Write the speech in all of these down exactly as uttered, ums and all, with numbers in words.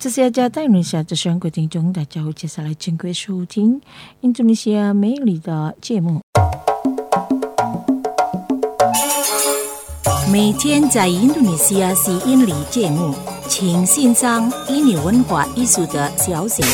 这是雅加达印度尼西亚之声，各位听众大家好，接下来请各位收听印度尼西亚美丽的节目。 每天在印度尼西亚是印尼节目，请欣赏印尼文化艺术的消息。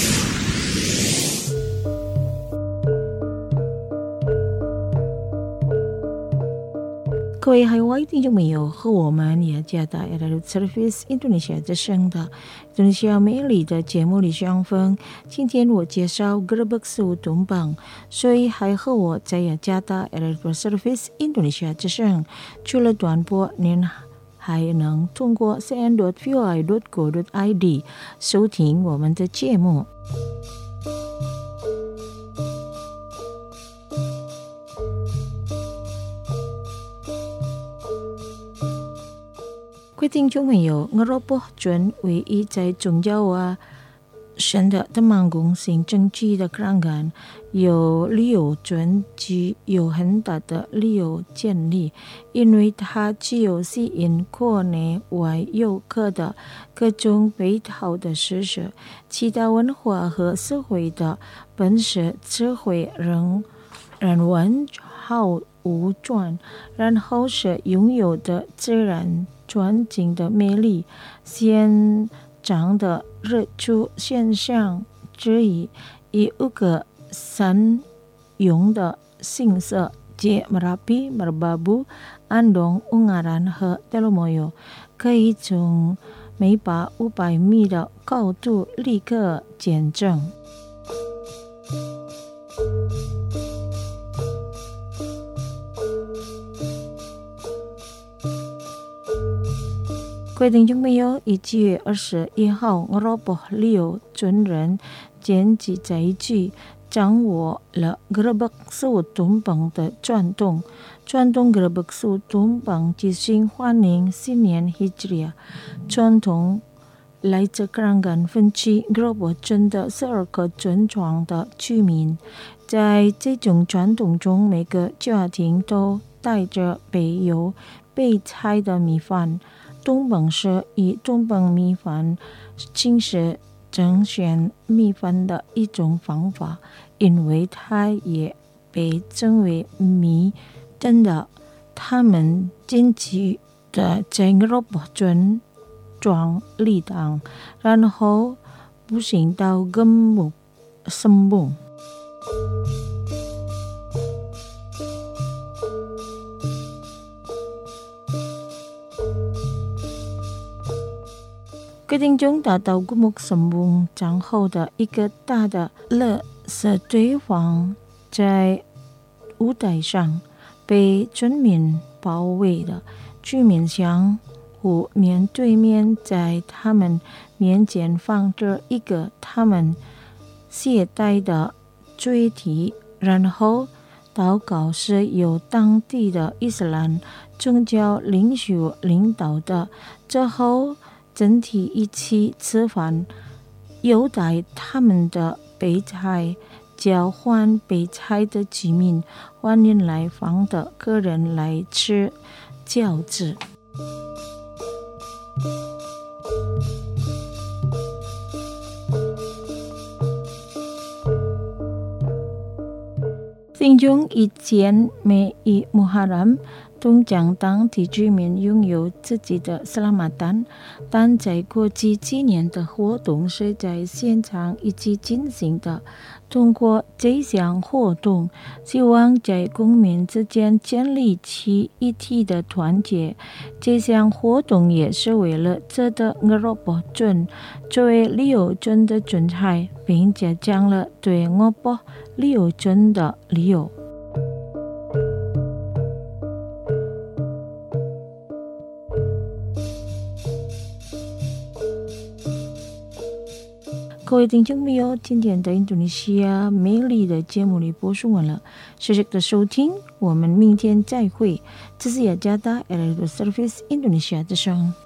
各位海外听众朋友，和我们雅加达 Radio Service 印度尼西亚之声的印度尼西亚美丽的节目里相逢。今天我介绍 Gerbek Suhu Tumpeng， 所以还和我在雅加达 Radio Service 印度尼西亚之声。除了短波，您还能通过 c n dot v o i dot co dot i d 收听我们的节目。各位听众朋友，俄罗斯准唯一在宗教啊神的的曼公行政治的抗干，有理由准具有很大的理由建立，因为它具有吸引国内外游客的各种美好的事实，其他文化和社会的本质只会让人完好无转，然后是拥有的自然环境的魅力现长的日出现象之一，以五个三用的形色即 Merapi, Merbabu, Andong, Ungaran 和 Telomoyo， 可以从每把五百米的高度立刻见证。各位听众朋友，一月二十一号，俄罗斯六军人间集在一起，掌握了 Gerbek Suhu Tumpeng 的转动。转动 Gerbek Suhu Tumpeng 即是欢迎新年 Hijriah， 传统来自抗干分区俄罗斯镇的十二个村庄的居民，在这种传统中，每个家庭都带着备有备菜的米饭。东本是以东本米饭精是甄选米饭的一种方法，因为它也被称为米等的。他们经济的在俄罗斯村庄立档，然后步行到根木森木。各位听众，达到古木森木站后的一个大的垃圾堆放在舞台上，被村民包围的居民相互面对面，在他们面前放着一个他们携带的锥体，然后祷告是由当地的伊斯兰宗教领袖领导的。之后整体一起吃饭，优待他们的备菜，交换备菜的居民欢迎来访的客人来吃饺子。听众以前每一穆哈兰通常当地居民拥有自己的 Selamatan， 但在过去几年的活动是在现场一起进行的。通过这项活动，希望在公民之间建立起一体的团结。这项活动也是为了这的俄罗斯村作为旅游村的存在，并加强了对俄罗斯旅游村的理由。各位听众朋友，今天的印度尼西亚美丽的节目里播送完了，谢谢的收听，我们明天再会。这是雅加达 Radio Service 印度尼西亚之声。